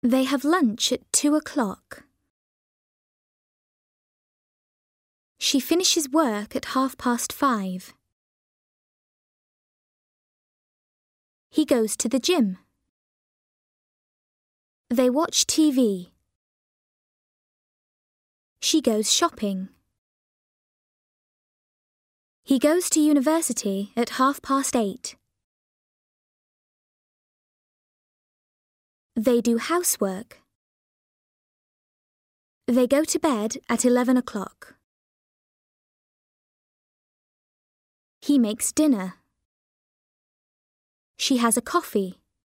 They have lunch at 2:00. She finishes work at 5:30. He goes to the gym. They watch TV. She goes shopping. He goes to university at 8:30. They do housework. They go to bed at 11:00. He makes dinner. She has a coffee.